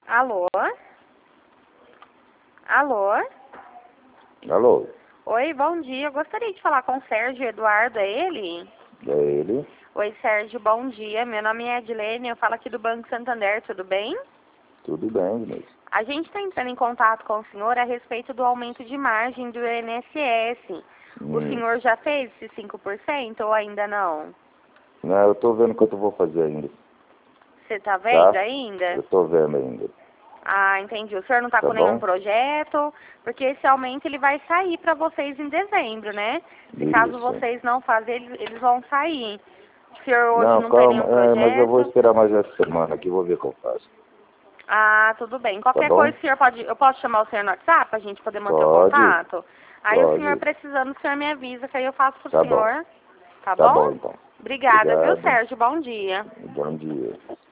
Alô? Alô? Alô? Oi, bom dia. Eu gostaria de falar com o Sérgio Eduardo, é ele? É ele? Oi, Sérgio, bom dia. Meu nome é Edilene, eu falo aqui do Banco Santander, tudo bem? Tudo bem, Inês. A gente está entrando em contato com o senhor a respeito do aumento de margem do INSS. O senhor já fez esse 5% ou ainda não? Não, eu tô vendo o que eu vou fazer ainda. Você está vendo Tá? ainda? Eu tô vendo ainda. Ah, entendi. O senhor não está Tá com nenhum bom? projeto? Porque esse aumento ele vai sair para vocês em dezembro, né? Se caso Isso. vocês não fazerem, eles vão sair. O senhor hoje Não, não tem calma. nenhum Mas eu vou projeto? esperar mais essa semana aqui, vou ver o que eu faço. Ah, tudo bem. Tá Qualquer bom? coisa, o senhor pode, eu posso chamar o senhor no WhatsApp para a gente poder manter o Pode. contato? Aí o senhor Pode. precisando, o senhor me avisa que aí eu faço pro Tá bom. senhor. Tá Tá bom? bom, então. Obrigada, viu, Obrigado. Sérgio? Bom dia. Bom dia.